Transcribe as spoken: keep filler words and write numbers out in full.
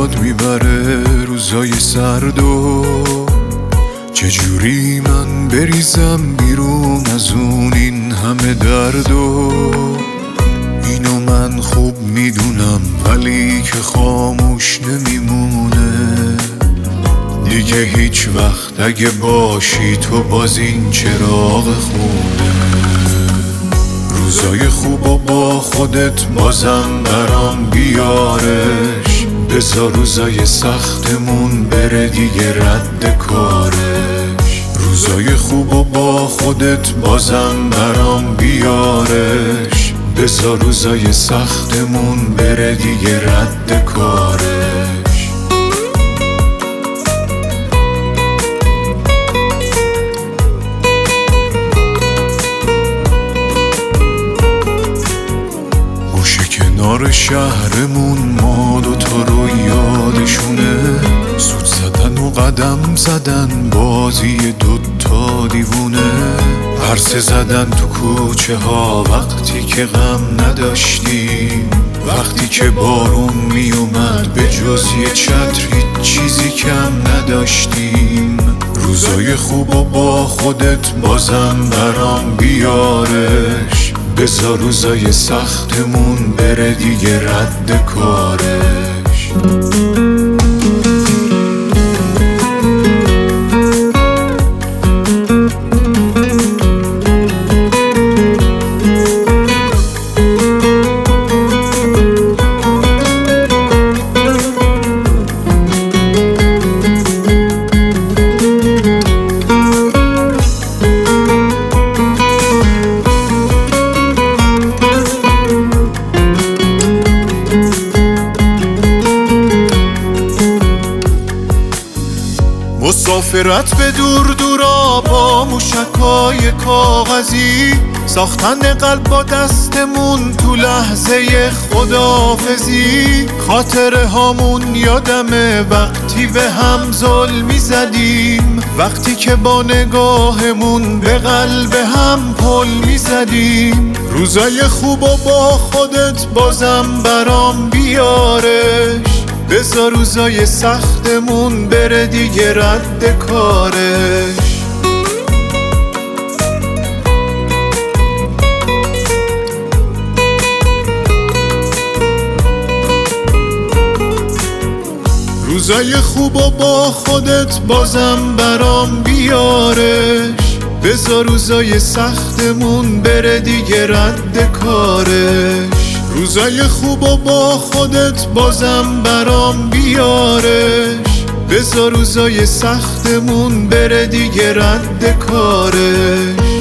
یاد میبره روزای سرد و چجوری من بریزم بیرون از اون این همه درد و اینو من خوب میدونم ولی که خاموش نمیمونه دیگه هیچ وقت اگه باشی تو باز این چراغ خونه روزای خوب و با خودت بازم برام بیارش بذار روزای سختمون بره دیگه رد کارش روزای خوب و با خودت بازم برام بیارش بذار روزای سختمون بره دیگه رد کارش کنار شهرمون ما دوتا رو یادشونه سود زدن و قدم زدن بازی دوتا دیوونه عرصه زدن تو کوچه ها وقتی که غم نداشتیم وقتی که بارون می اومد به جز یه چتر هیچ چیزی کم نداشتیم روزای خوب و با خودت بازم برام بیارش بذار روزای سختمون بره دیگه رد کارش مسافرت به دور دورا با موشکای کاغذی ساختن قلب با دستمون تو لحظه خداحافظی خاطره هامون یادمه وقتی به هم ظلمی زدیم وقتی که با نگاهمون به قلب هم پل می زدیم روزای خوب و با خودت بازم برام بیارش بذار روزای سختمون بره دیگه رد کارش روزای خوب و با خودت بازم برام بیارش بذار روزای سختمون بره دیگه رد کارش روزای خوب و با خودت بازم برام بیارش بذار روزای سختمون بره دیگه رد کارش